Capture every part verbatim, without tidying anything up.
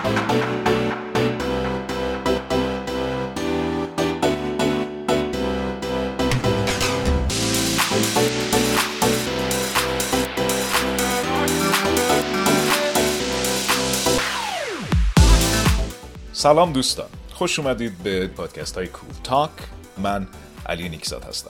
سلام دوستان، خوش اومدید به پادکست های کول تاک. من علی نیکزاد هستم.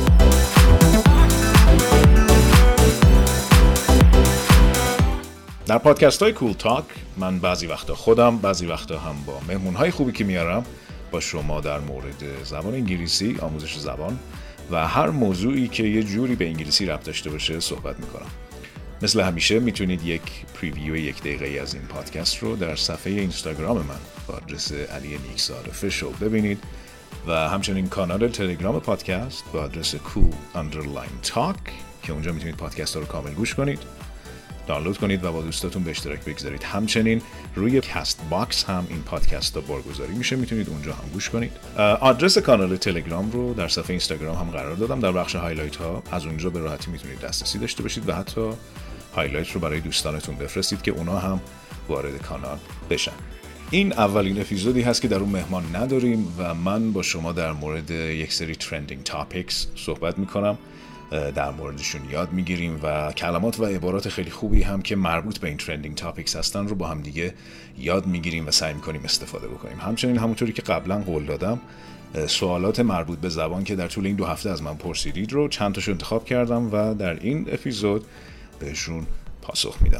در پادکست های کول تاک من بعضی وقتا خودم، بعضی وقتا هم با مهمون های خوبی که میارم با شما در مورد زبان انگلیسی، آموزش زبان و هر موضوعی که یه جوری به انگلیسی ربط داشته باشه صحبت میکنم. مثل همیشه میتونید یک پریویو یک دقیقه‌ای از این پادکست رو در صفحه اینستاگرام من با آدرس علی نیکزاد official ببینید و همچنین کانال تلگرام پادکست با آدرس cool underline talk که اونجا میتونید پادکست ها رو کامل گوش کنید، دانلود کنید و با دوستاتون به اشتراک بگذارید. همچنین روی کست باکس هم این پادکست ها بارگذاری میشه، میتونید اونجا هم گوش کنید. آدرس کانال تلگرام رو در صفحه اینستاگرام هم قرار دادم، در بخش هایلایت ها از اونجا به راحتی میتونید دسترسی داشته باشید و حتی هایلایت رو برای دوستانتون بفرستید که اونا هم وارد کانال بشن. این اولین اپیزودی هست که در اون مهمان نداریم و من با شما در مورد یک سری ترندینگ تاپیکس صحبت میکنم، در موردشون یاد میگیریم و کلمات و عبارات خیلی خوبی هم که مربوط به این ترندینگ تاپیکس هستن رو با هم دیگه یاد میگیریم و سعی میکنیم استفاده بکنیم. همچنین همونطوری که قبلا قول دادم سوالات مربوط به زبان که در طول این دو هفته از من پرسیدید رو چند تاشو انتخاب کردم و در این اپیزود بهشون پاسخ میدم.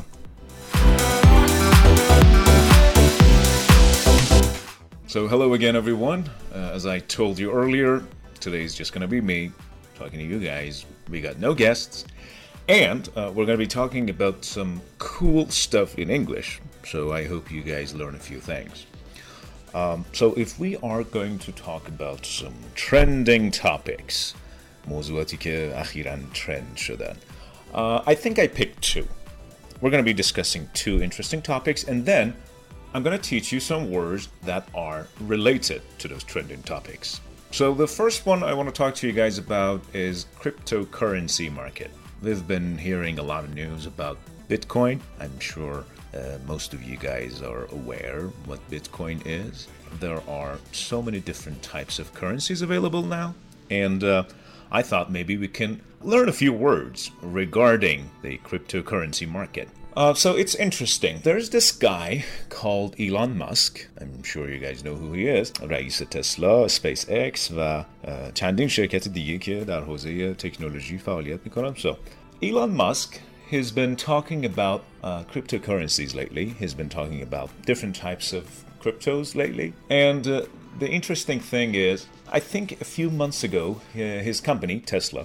So hello again everyone. Uh, as I told you earlier, today is just going to be me talking to you guys. We got no guests and uh, we're going to be talking about some cool stuff in English. So I hope you guys learn a few things. Um, so if we are going to talk about some trending topics, موضوعاتی که اخیراً trend شدن, uh, I think I picked two. We're going to be discussing two interesting topics and then I'm going to teach you some words that are related to those trending topics. So the first one I want to talk to you guys about is cryptocurrency market. We've been hearing a lot of news about Bitcoin. I'm sure uh, most of you guys are aware what Bitcoin is. There are so many different types of currencies available now. And uh, I thought maybe we can learn a few words regarding the cryptocurrency market. Uh, so it's interesting. There's this guy called Elon Musk. I'm sure you guys know who he is. رئیس تسلا، SpaceX و چندین شرکت دیگه که در حوزه تکنولوژی فعالیت میکنن. So Elon Musk has been talking about uh, cryptocurrencies lately. He's been talking about different types of cryptos lately. And uh, the interesting thing is, I think a few months ago, uh, his company, Tesla,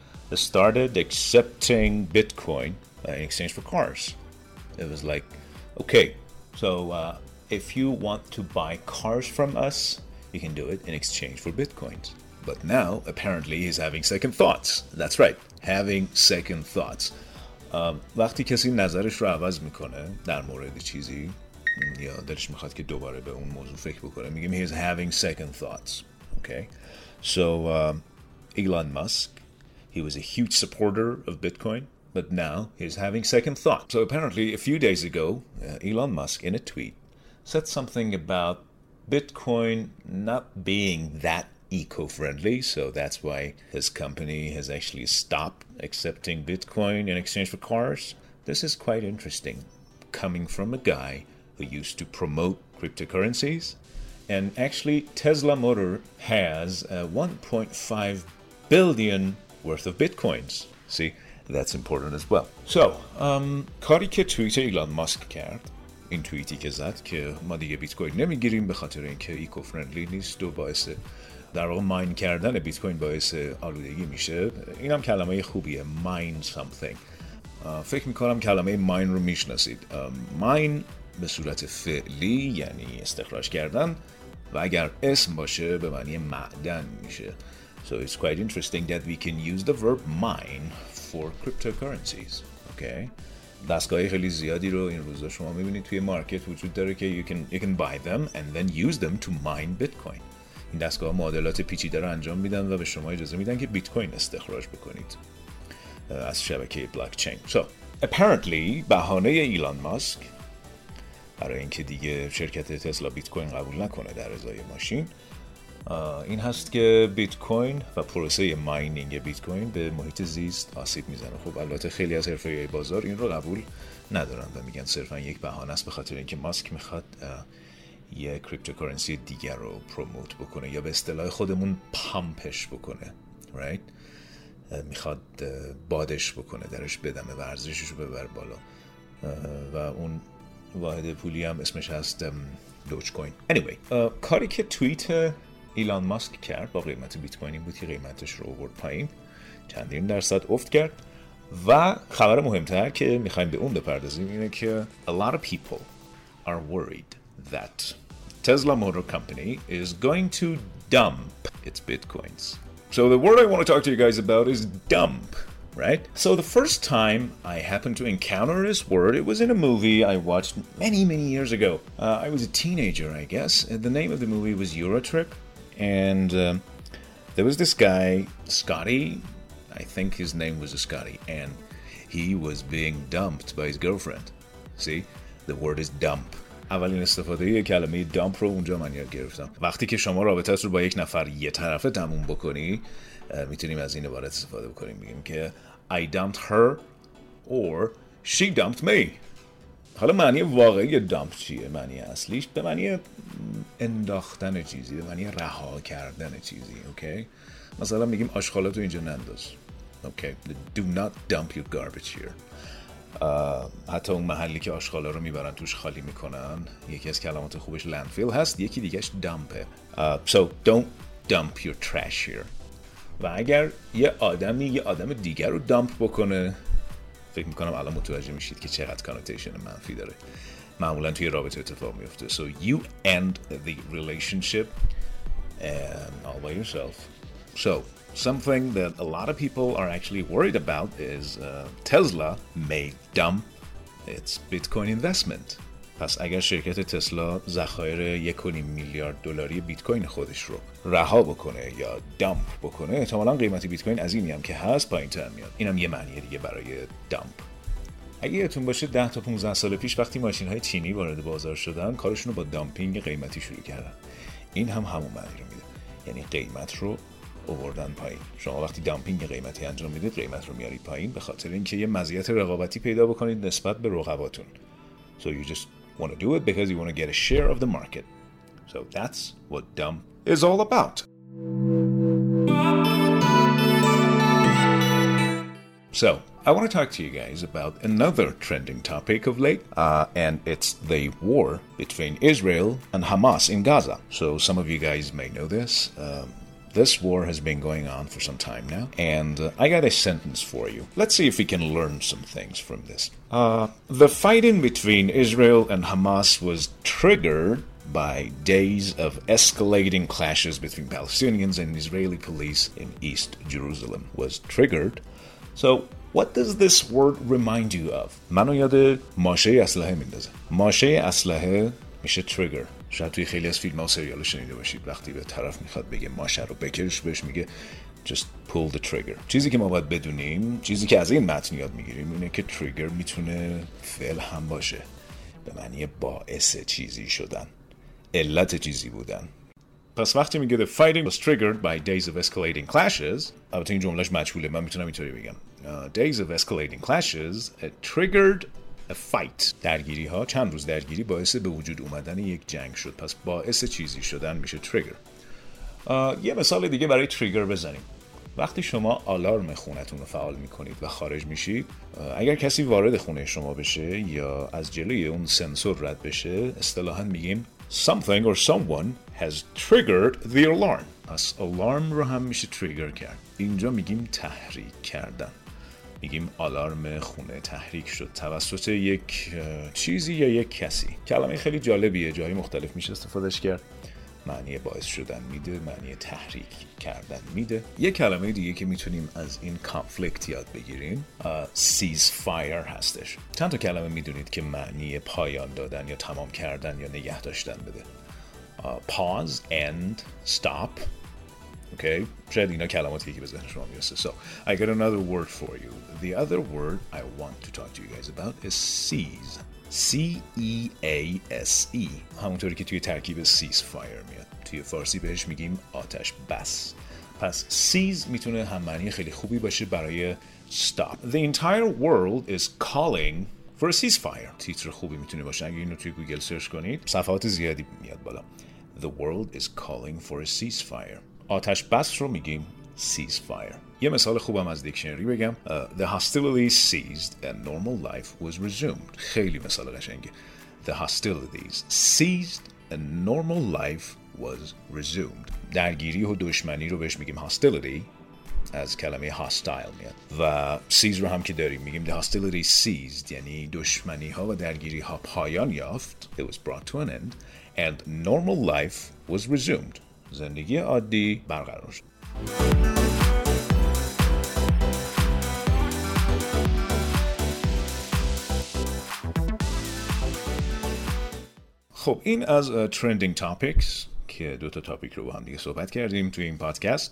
started accepting Bitcoin uh, in exchange for cars. It was like, okay, so uh, if you want to buy cars from us, you can do it in exchange for Bitcoins. But now, apparently, he's having second thoughts. That's right, having second thoughts. Um, وقتی کسی نظرش رو عوض میکنه در مورد چیزی یا دلش میخواد که دوباره به اون موضوع فکر بکنه میگیم he's having second thoughts. Okay, so um, Elon Musk, he was a huge supporter of Bitcoin, but now he's having second thought. So apparently a few days ago, uh, Elon Musk in a tweet said something about Bitcoin not being that eco-friendly, so that's why his company has actually stopped accepting Bitcoin in exchange for cars. This is quite interesting, coming from a guy who used to promote cryptocurrencies. And actually, Tesla Motor has uh, one point five billion worth of Bitcoins. See, that's important as well. So, um, کاری که توییت ایلان ماسک کرد، این توییتی که زد که ما دیگه بیت کوین نمیگیریم به خاطر اینکه ایکو فرندلی نیست و باعث در واقع ماین کردن بیت کوین باعث آلودگی میشه. این هم کلمه خوبیه، mine something. فکر میکنم کلمه mine رو میشناسید. mine به صورت فعلی یعنی استخراج کردن و اگر اسم باشه به معنی معدن میشه. So it's quite interesting that we can use the verb mine for cryptocurrencies. Okay? دستگاه خیلی زیادی رو این روزا شما میبینید توی مارکت وجود داره که you can, you can buy them and then use them to mine Bitcoin. این دستگاه معادلات پیچیده رو انجام میدن و به شما اجازه میدن که بیت کوین استخراج بکنید از شبکه بلاک چین. So apparently بهانه ایلان ماسک برای اینکه دیگه شرکت تسلا بیت کوین قبول نکنه در ازای ماشین. این هست که بیت کوین و پروسه ماینینگ بیت کوین به محیط زیست آسیب میزنه. خب البته خیلی از حرفه‌های بازار این رو قبول ندارن و میگن صرفا یک بهانه است، به خاطر اینکه ماسک میخواد یک کریپتوکارنسی دیگر رو پروموت بکنه یا به اصطلاح خودمون پامپش بکنه، right؟ میخواد بادش بکنه، درش بدمه، ورزشش رو ببر بالا و اون واحد پولی هم اسمش هست دوج کوین. anyway کاری که توییت ایلان ماسک کرد با قیمت بیت کوین این بود که قیمتش رو آورد پایین، چندین درصد افت کرد. و خبر مهمتر که میخوایم به اون بپردازیم اینه که a lot of people are worried that Tesla Motor Company is going to dump its bitcoins. So the word I want to talk to you guys about is dump, right? So the first time I happened to encounter this word, it was in a movie I watched many, many years ago. Uh, I was a teenager, I guess. And the name of the movie was Eurotrip. And um, there was this guy, Scotty, I think his name was Scotty, and he was being dumped by his girlfriend. See, the word is dump. اولین استفاده کلمه دامپ رو اونجا من یاد گرفتم. وقتی که شما رابطت رو با یک نفر یه طرفه تموم بکنی میتونیم از این عبارت استفاده بکنیم، میگیم که I dumped her or she dumped me. حالا معنی واقعی دامپ چیه؟ معنی اصلیش به معنی انداختن چیزی، به معنی رها کردن چیزی. اوکی؟ مثلا میگیم آشغالاتو اینجا ننداز. اوکی؟ Do not dump your garbage here. حتی اون محلی که آشغالا رو میبرن توش خالی میکنن، یکی از کلمات خوبش landfill هست، یکی دیگهش دامپه. uh, So don't dump your trash here. و اگر یه آدمی یه آدم دیگر رو دامپ بکنه، فکر میکنم الان متوجه میشید که چقدر کانوتیشن منفی داره. معمولا توی رابطه اتفاق میفته. So you end the relationship and all by yourself. So something that a lot of people are actually worried about is uh, Tesla may dump its Bitcoin investment. پس اگر شرکت تسلا ذخایر یک و نیم میلیارد دلاری بیت کوین خودش رو رها بکنه یا دامپ بکنه، احتمالاً قیمت بیت کوین از اینی هم که هست پایین‌تر میاد. اینم یه معنی دیگه برای دامپ. اگه یادتون باشه ده تا پانزده سال پیش وقتی ماشین‌های چینی وارد بازار شدن، کارشون رو با دامپینگ قیمتی شروع کردن. این هم همون معنی رو میده، یعنی قیمت رو آوردن پایین. شما وقتی دامپینگ قیمتی انجام میدید قیمت رو میارید پایین به خاطر اینکه یه مزیت رقابتی پیدا بکنید نسبت به رقباتون. So you just want to do it because you want to get a share of the market. So that's what dump is all about. So I want to talk to you guys about another trending topic of late, uh, and it's the war between Israel and Hamas in Gaza. So some of you guys may know this. Um, This war has been going on for some time now, and uh, I got a sentence for you. Let's see if we can learn some things from this. Uh, the fighting between Israel and Hamas was triggered by days of escalating clashes between Palestinians and Israeli police in East Jerusalem. Was triggered. So what does this word remind you of? منو یاد ماشه اسلحه میندازه. ماشه اسلحه میشه trigger. شاید توی خیلی از فیلم ها و سریال ها شنیده باشید وقتی به طرف میخواد بگه ماشه رو بکش، بهش میگه just pull the trigger. چیزی که ما باید بدونیم، چیزی که از این متن یاد میگیریم اینه که تریگر میتونه فعل هم باشه، به معنی باعث چیزی شدن، علت چیزی بودن. پس وقتی میگه the fighting was triggered by days of escalating clashes، البته این جملهش مجهوله، من میتونم اینطوری بگم uh, days of escalating clashes it triggered a fight. درگیری ها، چند روز درگیری باعث به وجود اومدن یک جنگ شد. پس باعث چیزی شدن میشه تریگر. یه مثال دیگه برای تریگر بزنیم. وقتی شما آلارم خونتون رو فعال میکنید و خارج میشید، اگر کسی وارد خونه شما بشه یا از جلوی اون سنسور رد بشه، اصطلاحاً میگیم something or someone has triggered the alarm. پس آلارم رو هم میشه تریگر کرد. اینجا میگیم تحریک کردن. میگیم آلارم خونه تحریک شد توسط یک چیزی یا یک کسی. کلمه خیلی جالبیه، جایی مختلف میشه استفادهش کرد. معنی باعث شدن میده، معنی تحریک کردن میده. یک کلمه دیگه که میتونیم از این کانفلیکت یاد بگیریم سیز فایر هستش. چند تا کلمه میدونید که معنی پایان دادن یا تمام کردن یا نگه داشتن بده. pause, end, stop. Okay, شاید اینا کلماتی که به ذهن شما میرسه. So, I got another word for you. The other word I want to talk to you guys about is seize. C E A S E، همونطوری که توی ترکیب ceasefire میاد. توی فارسی بهش میگیم آتش بس. پس seize میتونه هم معنی خیلی خوبی باشه برای stop. The entire world is calling for a ceasefire. تیتر خوبی میتونه باشه. اگه اینو توی گوگل سرچ کنید صفحات زیادی میاد بالا. The world is calling for a ceasefire. آتش بس رو میگیم ceasefire. یه مثال خوبم از دیکشنری بگم. uh, The hostilities ceased and normal life was resumed. خیلی مثال قشنگه. The hostilities ceased and normal life was resumed. درگیری و دشمنی رو بهش میگیم hostility، از کلمه hostile میاد. و cease رو هم که داریم میگیم the hostility ceased، یعنی دشمنی ها و درگیری ها پایان یافت. It was brought to an end and normal life was resumed. زندگی عادی برقرار شد. خب این از trending topics که دو تا تاپیک رو با هم دیگه صحبت کردیم توی این پادکست.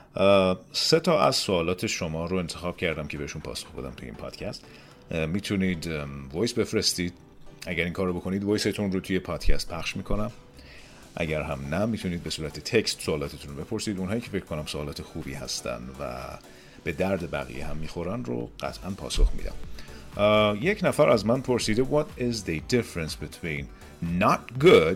سه تا از سوالات شما رو انتخاب کردم که بهشون پاسخ بدم توی این پادکست. میتونید وایس بفرستید. اگر این کار رو بکنید وایستون رو توی پادکست پخش میکنم. اگر هم نه میتونید به صورت تکست سوالاتتون رو بپرسید. اونهایی که فکر کنم سوالات خوبی هستن و به درد بقیه هم میخورن رو قطعا پاسخ میدم. uh, یک نفر از من پرسیده What is the difference between not good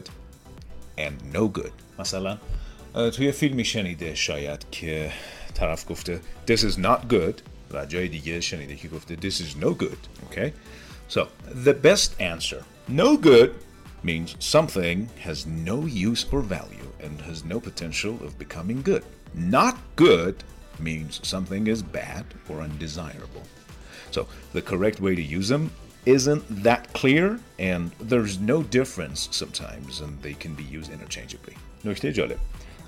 and no good؟ مثلا توی فیلمی شنیده شاید که طرف گفته This is not good و جای دیگه شنیده که گفته This is no good. Okay? So, the best answer. No good means something has no use or value and has no potential of becoming good. Not good means something is bad or undesirable. So, the correct way to use them isn't that clear and there's no difference sometimes and they can be used interchangeably. نکته جالب.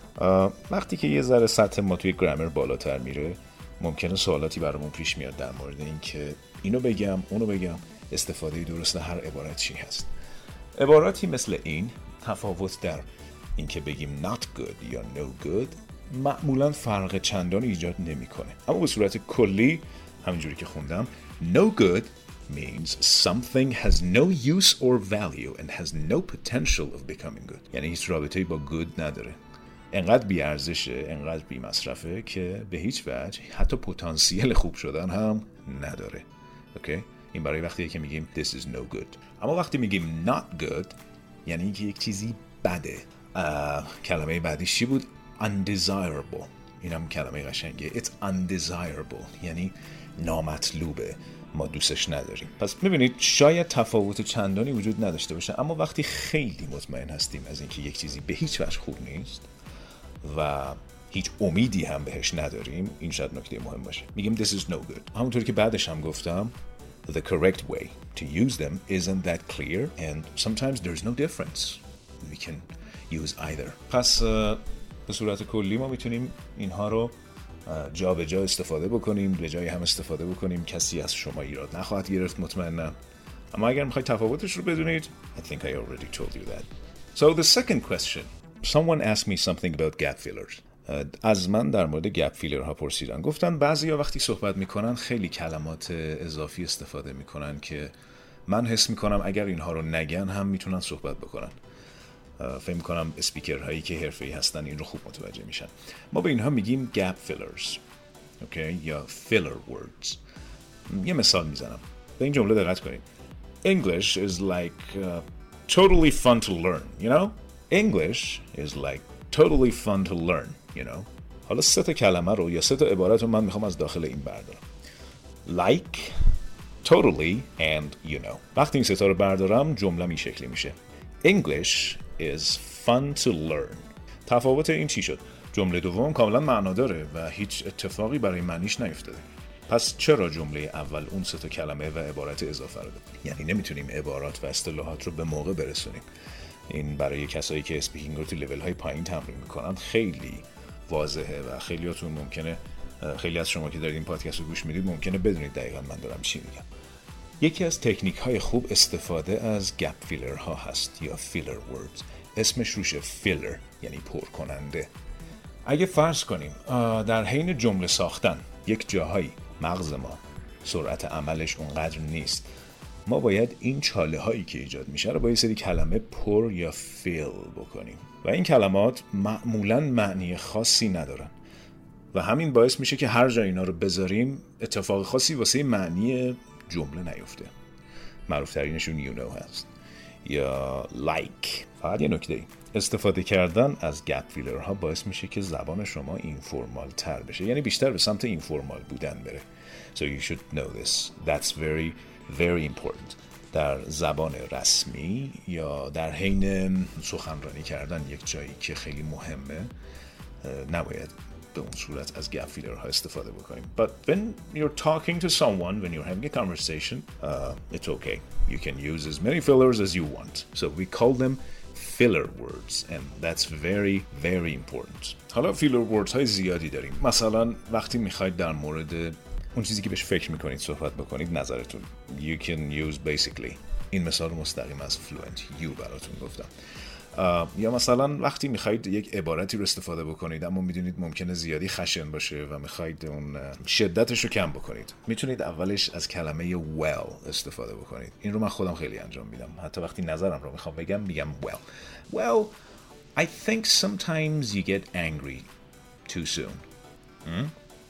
وقتی که یه ذره سطح ما توی گرامر بالاتر میره ممکنه سوالاتی برامون پیش میاد در مورد این که اینو بگم اونو بگم، استفاده درست هر عبارت چی هست. عباراتی مثل این تفاوت در این که بگیم not good یا no good معمولا فرق چندانی ایجاد نمیکنه، اما به صورت کلی همینجوری که خوندم no good means something has no use or value and has no potential of becoming good. یعنی هیچ رابطه‌ای با good نداره، انقدر بی ارزشه، انقدر بی مصرفه که به هیچ وجه حتی پتانسیل خوب شدن هم نداره. اوکی؟ این برای وقتیه که میگیم this is no good. اما وقتی میگیم not good یعنی اینکه یک چیزی بده. کلمه بعدیش چی بود؟ undesirable. اینم کلمه قشنگه. It's undesirable یعنی نامطلوبه، ما دوستش نداریم. پس میبینید شاید تفاوت چندانی وجود نداشته باشه، اما وقتی خیلی مطمئن هستیم از اینکه یک چیزی به هیچ وجه خوب نیست و هیچ امیدی هم بهش نداریم، این شاید نکته مهم باشه. میگیم this is no good. همونطور که بعدش هم گفتم the correct way to use them isn't that clear and sometimes there's no difference. We can use either. پس به صورت کلی ما میتونیم اینها رو جا به جا استفاده بکنیم، به جای هم استفاده بکنیم. کسی از شما ایراد نخواهد گرفت مطمئنم. اما اگر میخواید تفاوتش رو بدونید I think I already told you that. So the second question. Someone asked me something about gap fillers. از من در مورد گپ فیلر ها پرسیدن. گفتن بعضیا وقتی صحبت میکنن خیلی کلمات اضافی استفاده میکنن که من حس میکنم اگر اینها رو نگن هم میتونن صحبت بکنن. فکر میکنم اسپیکر هایی که حرفه‌ای هستن این رو خوب متوجه میشن. ما به اینها میگیم گپ فیلرز. اوکی؟ یا فیلر وردز. یه مثال میزنم. به این جمله دقت کنید. English is like uh, totally fun to learn, you know? English is like totally fun to learn, you know. حالا سه تا کلمه رو یا سه تا عبارت رو من میخوام از داخل این بردارم. Like, totally and you know. وقتی این سه تا رو بردارم جمله این شکلی میشه. English is fun to learn. تفاوت این چی شد؟ جمله دوم کاملا معنا داره و هیچ اتفاقی برای معنیش نیفتاده. پس چرا جمله اول اون سه تا کلمه و عبارت اضافه رو داد؟ یعنی نمیتونیم عبارات و اصطلاحات رو به موقع برسونیم. این برای کسایی که اسپیکینگ رو تو لول های پایین تمرین میکنن خیلی واضحه و خیلیاتون ممکنه، خیلی از شما که دارید این پادکست رو گوش میدید ممکنه بدونید دقیقاً من دارم چی میگم. یکی از تکنیک های خوب استفاده از گپ فیلر ها هست یا فیلر وردز. اسمش روشه فیلر، یعنی پر کننده. اگه فرض کنیم در حین جمله ساختن یک جاهایی مغز ما سرعت عملش اونقدر نیست ما باید این چاله هایی که ایجاد میشه رو با یه سری کلمه پر یا فیل بکنیم و این کلمات معمولاً معنی خاصی ندارن و همین باعث میشه که هر جا اینا رو بذاریم اتفاق خاصی واسه معنی جمله نیفته. معروف ترینشون you know هست یا like. فقط یه نکته، استفاده کردن از گپ فیلرها باعث میشه که زبان شما اینفورمال تر بشه، یعنی بیشتر به سمت اینفورمال بودن بره. So you should know this. That's very very important. در زبان رسمی یا در حین سخنرانی کردن یک جایی که خیلی مهمه نباید به اون صورت از گپ فیلرها استفاده بکنیم. But when you're talking to someone, when you're having a conversation, uh, it's okay. You can use as many fillers as you want. So we call them filler words and that's very very important. حالا filler words های زیادی داریم. مثلا وقتی میخواید در مورد اون چیزی که بهش فکر میکنید صحبت بکنید نظرتون. You can use basically. این مثال مستقیم از fluent you براتون گفتم. یا مثلا وقتی میخواید یک عبارتی رو استفاده بکنید اما میدونید ممکنه زیادی خشن باشه و میخواید اون شدتش رو کم بکنید، میتونید اولش از کلمه well استفاده بکنید. این رو من خودم خیلی انجام میدم. حتی وقتی نظرم رو میخوام بگم میگم well. Well, I think sometimes you get angry too soon. Hmm?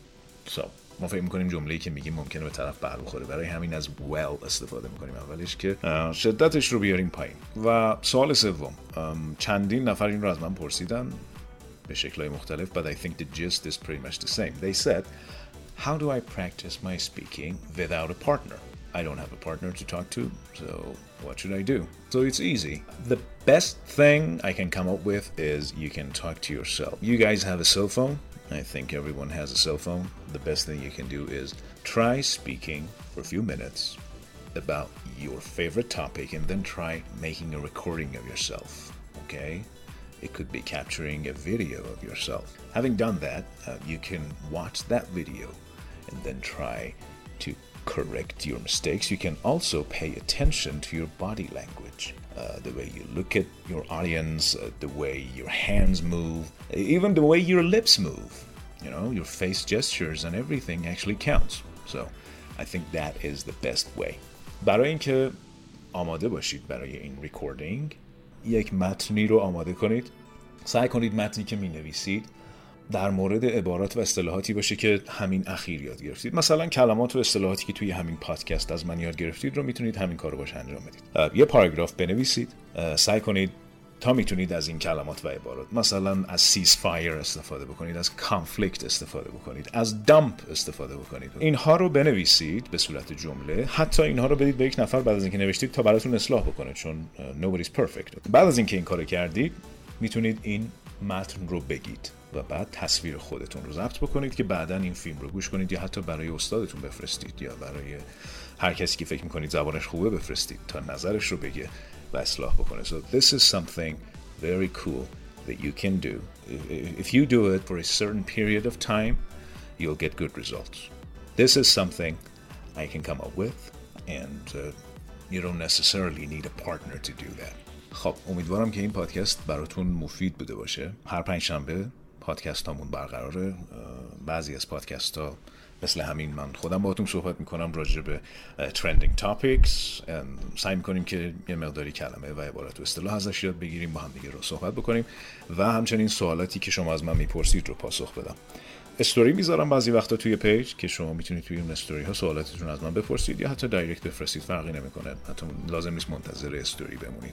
So ما فکر میکنیم جمله‌ای که میگیم ممکنه به طرف بر بخوره، برای همین از well استفاده میکنیم اولش که شدتش رو بیاریم پایین. و سوال سوم، چندین نفر این رو از من پرسیدن به شکل‌های مختلف but I think the gist is pretty much the same. They said, how do I practice my speaking without a partner? I don't have a partner to talk to, so what should I do? So it's easy. The best thing I can come up with is you can talk to yourself. You guys have a cell phone? I think everyone has a cell phone. The best thing you can do is try speaking for a few minutes about your favorite topic and then try making a recording of yourself, okay? It could be capturing a video of yourself. Having done that, uh, you can watch that video and then try to correct your mistakes. You can also pay attention to your body language. Uh, the way you look at your audience, uh, the way your hands move, even the way your lips move. You know, your face gestures and everything actually counts. So, I think that is the best way. برای اینکه آماده باشید برای این ریکوردینگ، یک متنی رو آماده کنید. سعی کنید متنی که می‌نویسید در مورد عبارات و اصطلاحاتی باشه که همین اخیر یاد گرفتید. مثلا کلمات و اصطلاحاتی که توی همین پادکست از من یاد گرفتید رو میتونید همین کارو باش انجام بدید. یه پاراگراف بنویسید. سعی کنید تا میتونید از این کلمات و عبارات، مثلا از سیز فایر استفاده بکنید، از کانفلیکت استفاده بکنید، از دامپ استفاده بکنید. اینها رو بنویسید به صورت جمله. حتی اینها رو بدید به یک نفر بعد از اینکه نوشتید تا براتون اصلاح بکنه، چون nobody's perfect. بعد از اینکه این کارو کردید میتونید این متن رو بگید و بعد تصویر خودتون رو ضبط بکنید که بعداً این فیلم رو گوش کنید یا حتی برای استادتون بفرستید یا برای هر کسی که فکر میکنید زبانش خوبه بفرستید تا نظرش رو بگه و اصلاح بکنه. So this is something very cool that you can do. If you do it for a certain period of time, you'll get good results. This is something I can come up with and uh, you don't necessarily need a partner to do that. خب امیدوارم که این پادکست براتون مفید بوده باشه. هر پنج شنبه پادکست هامون برقراره. بعضی از پادکست ها مثل همین من خودم باهاتون صحبت میکنم راجع به trending topics. سعی میکنیم که یه مقداری کلمه و عبارت و اصطلاح ازش یاد بگیریم، با هم دیگه رو صحبت بکنیم و همچنین سوالاتی که شما از من میپرسید رو پاسخ بدم. استوری میذارم بعضی وقتا توی پیج که شما میتونید توی اون استوری ها سوالاتتون از من بپرسید یا حتی دایرکت بفرستید، فرقی نمیکنه. حتی لازم نیست منتظر استوری بمونید.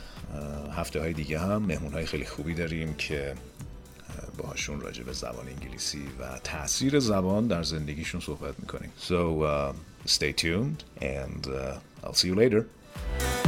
هفته های دیگه هم مهمون های خیلی خوبی داریم که باهاشون راجع به زبان انگلیسی و تاثیر زبان در زندگیشون صحبت میکنیم. So uh, stay tuned and uh, I'll see you later.